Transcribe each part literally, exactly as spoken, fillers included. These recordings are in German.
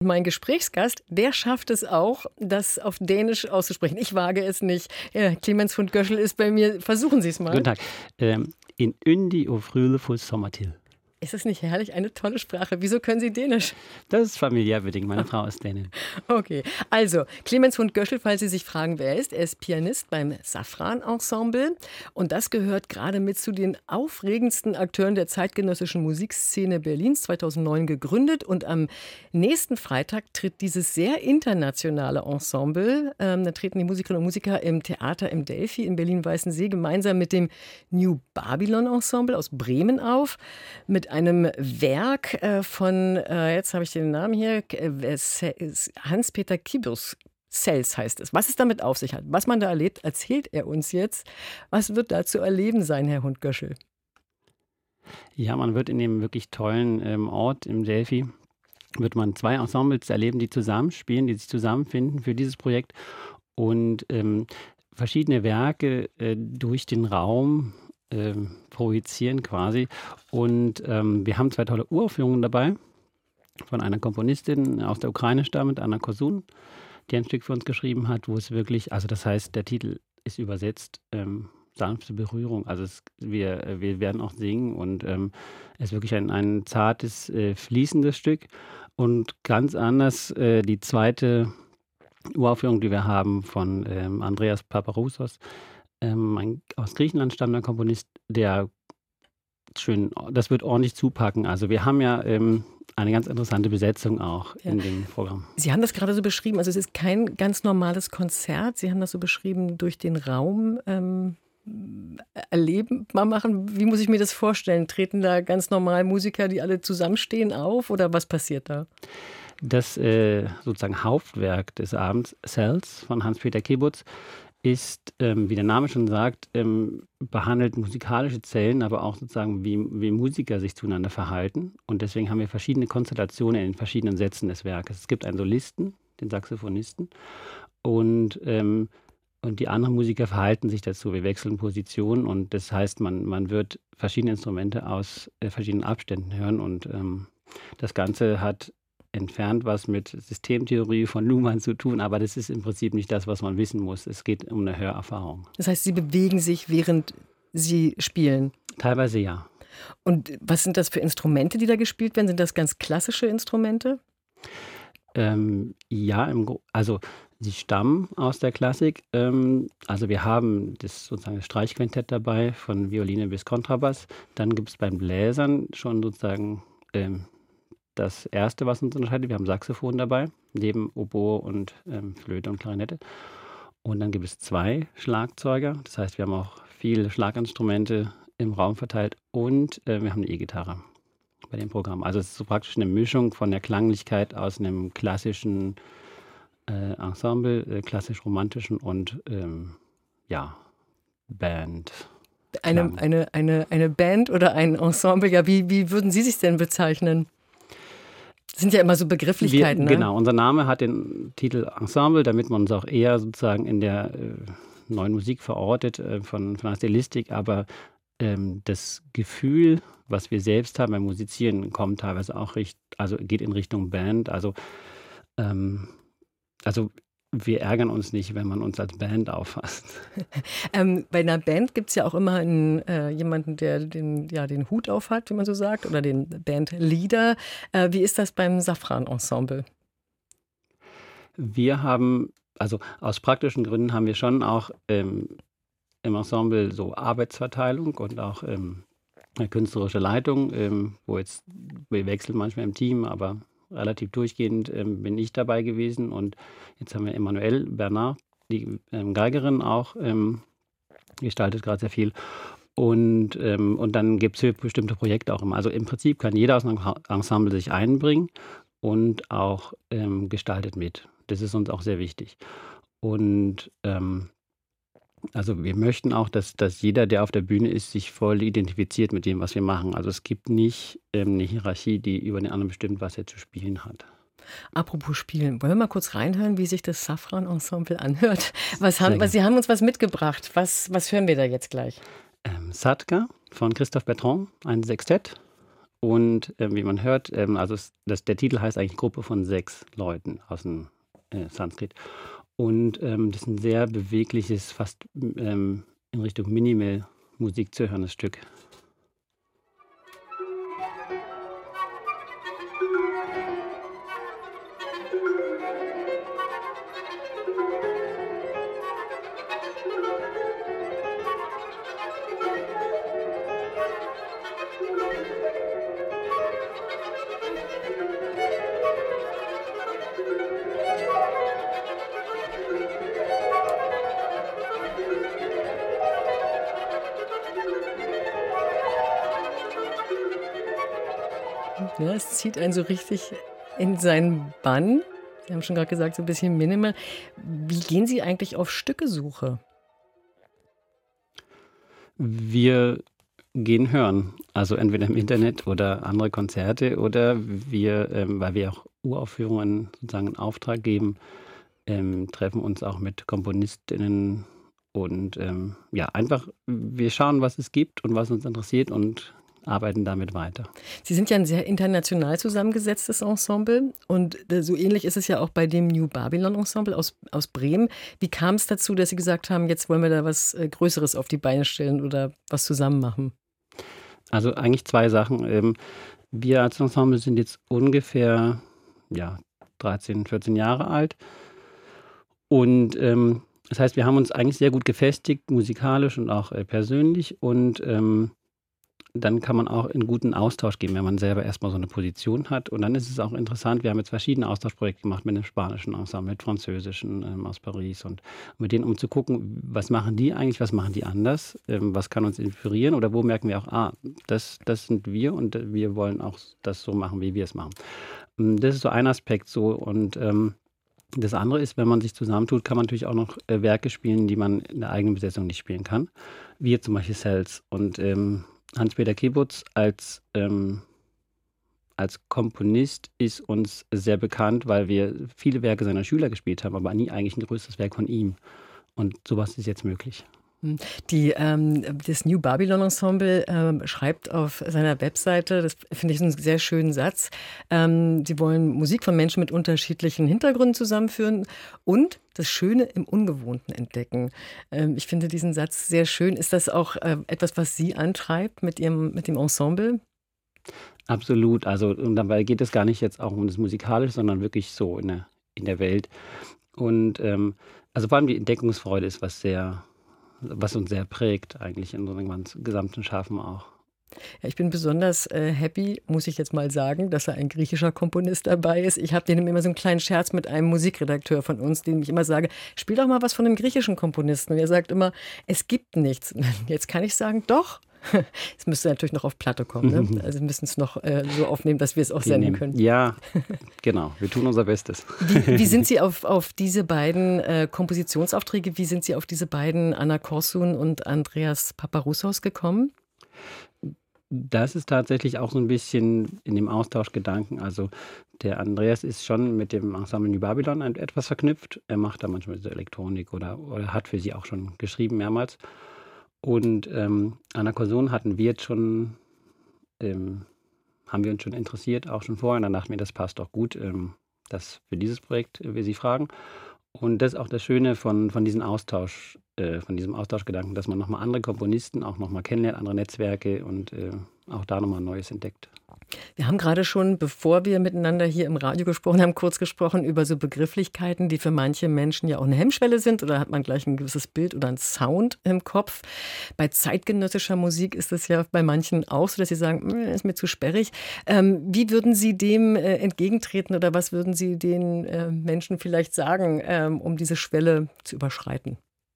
Mein Gesprächsgast, der schafft es auch, das auf Dänisch auszusprechen. Ich wage es nicht. Ja, Clemens Fund Göschel ist bei mir. Versuchen Sie es mal. Guten Tag. Ähm, in Yndi og frydefuld sommertid. Ist das nicht herrlich? Eine tolle Sprache. Wieso können Sie Dänisch? Das ist familiär bedingt. Meine Frau ist Dänin. Okay, also Clemens Fund Göschel, falls Sie sich fragen, wer er ist. Er ist Pianist beim Safran Ensemble und das gehört gerade mit zu den aufregendsten Akteuren der zeitgenössischen Musikszene Berlins, zweitausendneun gegründet, und am nächsten Freitag tritt dieses sehr internationale Ensemble, ähm, da treten die Musikerinnen und Musiker im Theater im Delphi in Berlin-Weißensee gemeinsam mit dem New Babylon Ensemble aus Bremen auf, mit einem Werk äh, von, äh, jetzt habe ich den Namen hier, äh, Hans-Peter Kibus. Cells heißt es. Was es damit auf sich hat, was man da erlebt, erzählt er uns jetzt. Was wird da zu erleben sein, Herr Fund Göschel? Ja, man wird in dem wirklich tollen ähm, Ort im Delphi, wird man zwei Ensembles erleben, die zusammenspielen, die sich zusammenfinden für dieses Projekt und ähm, verschiedene Werke äh, durch den Raum äh, projizieren quasi. Und ähm, wir haben zwei tolle Uraufführungen dabei von einer Komponistin aus der Ukraine stammend, Anna Kosun, die ein Stück für uns geschrieben hat, wo es wirklich, also das heißt, der Titel ist übersetzt, ähm, sanfte Berührung. Also es, wir, wir werden auch singen und ähm, es ist wirklich ein, ein zartes, äh, fließendes Stück. Und ganz anders äh, die zweite Uraufführung, die wir haben von ähm, Andreas Paparoussos, ähm, ein aus Griechenland stammender Komponist, der schön, das wird ordentlich zupacken. Also wir haben ja ähm, eine ganz interessante Besetzung auch ja. in dem Programm. Sie haben das gerade so beschrieben, also es ist kein ganz normales Konzert. Sie haben das so beschrieben, durch den Raum ähm, erleben, mal machen. Wie muss ich mir das vorstellen? Treten da ganz normal Musiker, die alle zusammenstehen, auf oder was passiert da? Das äh, sozusagen Hauptwerk des Abends, Cells von Hans-Peter Kibus, ist, ähm, wie der Name schon sagt, ähm, behandelt musikalische Zellen, aber auch sozusagen, wie, wie Musiker sich zueinander verhalten. Und deswegen haben wir verschiedene Konstellationen in den verschiedenen Sätzen des Werkes. Es gibt einen Solisten, den Saxophonisten, und, ähm, und die anderen Musiker verhalten sich dazu. Wir wechseln Positionen und das heißt, man, man wird verschiedene Instrumente aus äh, verschiedenen Abständen hören und ähm, das Ganze hat entfernt was mit Systemtheorie von Luhmann zu tun, aber das ist im Prinzip nicht das, was man wissen muss. Es geht um eine Hörerfahrung. Das heißt, Sie bewegen sich, während Sie spielen? Teilweise ja. Und was sind das für Instrumente, die da gespielt werden? Sind das ganz klassische Instrumente? Ähm, ja, im Gro- also sie stammen aus der Klassik. Ähm, also wir haben das sozusagen das Streichquintett dabei, von Violine bis Kontrabass. Dann gibt es beim Bläsern schon sozusagen ähm, das Erste, was uns unterscheidet. Wir haben Saxophon dabei, neben Oboe und ähm, Flöte und Klarinette. Und dann gibt es zwei Schlagzeuger. Das heißt, wir haben auch viele Schlaginstrumente im Raum verteilt. Und äh, wir haben eine E-Gitarre bei dem Programm. Also es ist so praktisch eine Mischung von der Klanglichkeit aus einem klassischen äh, Ensemble, äh, klassisch-romantischen und ähm, ja, Band. Eine, eine, eine, eine Band oder ein Ensemble, ja, wie, wie würden Sie sich denn bezeichnen? Das sind ja immer so Begrifflichkeiten. Wir, ne? Genau, unser Name hat den Titel Ensemble, damit man uns auch eher sozusagen in der äh, neuen Musik verortet, äh, von, von der Stilistik, aber ähm, das Gefühl, was wir selbst haben beim Musizieren, kommt teilweise auch, richt, also geht in Richtung Band. Also, ähm, also wir ärgern uns nicht, wenn man uns als Band auffasst. ähm, bei einer Band gibt es ja auch immer einen, äh, jemanden, der den, ja, den Hut auf hat, wie man so sagt, oder den Bandleader. Äh, wie ist das beim Safran-Ensemble? Wir haben, also aus praktischen Gründen haben wir schon auch ähm, im Ensemble so Arbeitsverteilung und auch ähm, eine künstlerische Leitung, ähm, wo jetzt, wir wechseln manchmal im Team, aber relativ durchgehend ähm, bin ich dabei gewesen und jetzt haben wir Emmanuelle Bernard, die ähm, Geigerin auch, ähm, gestaltet gerade sehr viel und, ähm, und dann gibt es für bestimmte Projekte auch immer. Also im Prinzip kann jeder aus einem Ensemble sich einbringen und auch ähm, gestaltet mit. Das ist uns auch sehr wichtig. Und ähm, also wir möchten auch, dass, dass jeder, der auf der Bühne ist, sich voll identifiziert mit dem, was wir machen. Also es gibt nicht ähm, eine Hierarchie, die über den anderen bestimmt, was er zu spielen hat. Apropos Spielen, wollen wir mal kurz reinhören, wie sich das Safran-Ensemble anhört? Was haben, was, Sie haben uns was mitgebracht. Was, was hören wir da jetzt gleich? Ähm, Sadka von Christoph Bertrand, ein Sextett. Und ähm, wie man hört, ähm, also es, das, der Titel heißt eigentlich Gruppe von sechs Leuten aus dem äh, Sanskrit. Und ähm, das ist ein sehr bewegliches, fast ähm, in Richtung Minimal-Musik zu hörendes Stück. Ja, es zieht einen so richtig in seinen Bann. Sie haben schon gerade gesagt, so ein bisschen Minimal. Wie gehen Sie eigentlich auf Stückesuche? Wir gehen hören, also entweder im Internet oder andere Konzerte oder wir, ähm, weil wir auch Uraufführungen sozusagen in Auftrag geben, ähm, treffen uns auch mit KomponistInnen und ähm, ja, einfach, wir schauen, was es gibt und was uns interessiert und arbeiten damit weiter. Sie sind ja ein sehr international zusammengesetztes Ensemble und, äh, so ähnlich ist es ja auch bei dem New Babylon Ensemble aus aus Bremen. Wie kam es dazu, dass Sie gesagt haben: „Jetzt wollen wir da was, äh, Größeres auf die Beine stellen oder was zusammen machen?“ Also eigentlich zwei Sachen. Ähm, wir als Ensemble sind jetzt ungefähr, ja, dreizehn, vierzehn Jahre alt und ähm, das heißt, wir haben uns eigentlich sehr gut gefestigt, musikalisch und auch äh, persönlich und ähm, dann kann man auch in guten Austausch gehen, wenn man selber erst mal so 'ne Position hat. Und dann ist es auch interessant, wir haben jetzt verschiedene Austauschprojekte gemacht mit 'nem spanischen Ensemble, mit französischen, ähm, aus Paris und mit denen, um zu gucken, was machen die eigentlich, was machen die anders, ähm, was kann uns inspirieren oder wo merken wir auch: „Ah, das das sind wir und äh, wir wollen auch das so machen, wie wir's machen.“ Hm, das ist so ein Aspekt so und, ähm, das andere ist, wenn man sich zusammentut, kann man natürlich auch noch, äh, Werke spielen, die man in der eigenen Besetzung nicht spielen kann, wie jetzt zum Beispiel Cells und, ähm, Hans-Peter Kiburz als, ähm als Komponist ist uns sehr bekannt, weil wir viele Werke seiner Schüler gespielt haben, aber nie eigentlich 'n größeres Werk von ihm. Und so was ist jetzt möglich. Hm, die, ähm das New Babylon Ensemble, ähm, schreibt auf seiner Webseite, das finde ich 'n sehr schönen Satz, ähm, sie wollen Musik von Menschen mit unterschiedlichen Hintergründen zusammenführen und das Schöne im Ungewohnten entdecken. Ähm, ich finde diesen Satz sehr schön. Ist das auch, äh, etwas, was Sie antreibt mit Ihrem mit dem Ensemble? Absolut. Also, und dabei geht es gar nicht jetzt auch um das Musikalische, sondern wirklich so in der in der Welt. Und, ähm, also, vor allem die Entdeckungsfreude ist was sehr was uns sehr prägt eigentlich in unserem ganz gesamten Schaffen auch. Ja, ich bin besonders, äh, happy, muss ich jetzt mal sagen, dass da ein griechischer Komponist dabei ist. Ich habe den immer so 'n kleinen Scherz mit einem Musikredakteur von uns, dem ich immer sage: „Spiel doch mal was von 'nem griechischen Komponisten.“ Und er sagt immer: „Es gibt nichts.“ Jetzt kann ich sagen: „Doch.“ Es müsste natürlich noch auf Platte kommen, ne? Also, wir müssen's noch, äh, so aufnehmen, dass wir's auch Wir senden nehmen können. ja, genau. Wir tun unser Bestes. Wie wie sind Sie auf auf diese beiden, äh, Kompositionsaufträge wie sind Sie auf diese beiden Anna Korsun und Andreas Paparoussos gekommen? Das ist tatsächlich auch so 'n bisschen in dem Austauschgedanken. Also, der Andreas ist schon mit dem Ensemble New Babylon ein etwas verknüpft. Er macht da manchmal so Elektronik oder oder hat für sie auch schon geschrieben mehrmals. Und, ähm, Anna Korsun hatten wir jetzt schon ähm, haben wir uns schon interessiert, auch schon vorher. Und dann dachten wir, das passt doch gut, ähm, dass für dieses Projekt wir sie fragen. Und das ist auch das Schöne von von diesem Austausch äh, von diesem Austauschgedanken, dass man noch mal andere Komponisten auch noch mal kennenlernt, andere Netzwerke und, äh, auch da noch mal Neues entdeckt. Wir haben grade schon, bevor wir miteinander hier im Radio gesprochen haben, kurz gesprochen über so Begrifflichkeiten, die für manche Menschen ja auch 'ne Hemmschwelle sind oder hat man gleich 'n gewisses Bild oder 'n Sound im Kopf. Bei zeitgenössischer Musik ist es ja bei manchen auch so, dass sie sagen: „Hm, ist mir zu sperrig.“ Ähm, wie würden Sie dem, äh, entgegentreten oder was würden Sie den, äh, Menschen vielleicht sagen, ähm, um diese Schwelle zu überschreiten?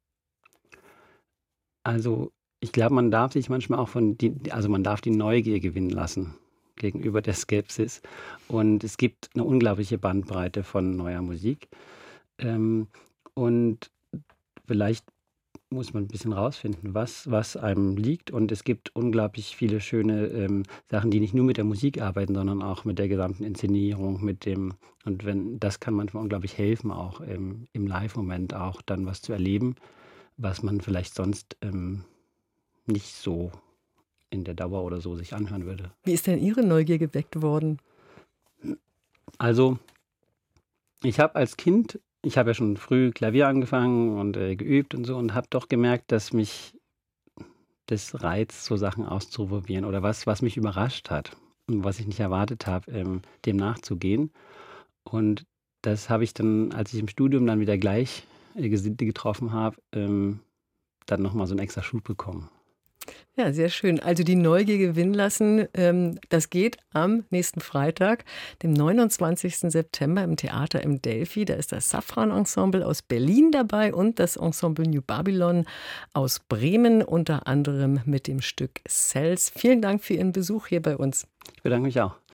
Also, ich glaube, man darf sich manchmal auch von die also, man darf die Neugier gewinnen lassen gegenüber der Skepsis. Und es gibt 'ne unglaubliche Bandbreite von neuer Musik. Ähm, und vielleicht muss man 'n bisschen rausfinden, was was einem liegt. Und es gibt unglaublich viele schöne, ähm, Sachen, die nicht nur mit der Musik arbeiten, sondern auch mit der gesamten Inszenierung, mit dem und wenn das kann manchmal unglaublich helfen, auch im im Live-Moment auch dann was zu erleben, was man vielleicht sonst, ähm, nicht so in der Dauer oder so sich anhören würde. Wie ist denn Ihre Neugier geweckt worden? Also, ich habe als Kind ich habe ja schon früh Klavier angefangen und, äh, geübt und so und habe doch gemerkt, dass mich das reizt, so Sachen auszuprobieren oder was was mich überrascht hat und was ich nicht erwartet habe, ähm, dem nachzugehen. Und das habe ich dann, als ich im Studium dann wieder gleich äh, Gesinnte getroffen habe, ähm, dann noch mal so 'n extra Schub bekommen. Ja, sehr schön. Also die Neugier gewinnen lassen, ähm, das geht am nächsten Freitag, dem neunundzwanzigsten September im Theater im Delphi. Da ist das Safran-Ensemble aus Berlin dabei und das Ensemble New Babylon aus Bremen, unter anderem mit dem Stück Cells. Vielen Dank für Ihren Besuch hier bei uns. Ich bedanke mich auch.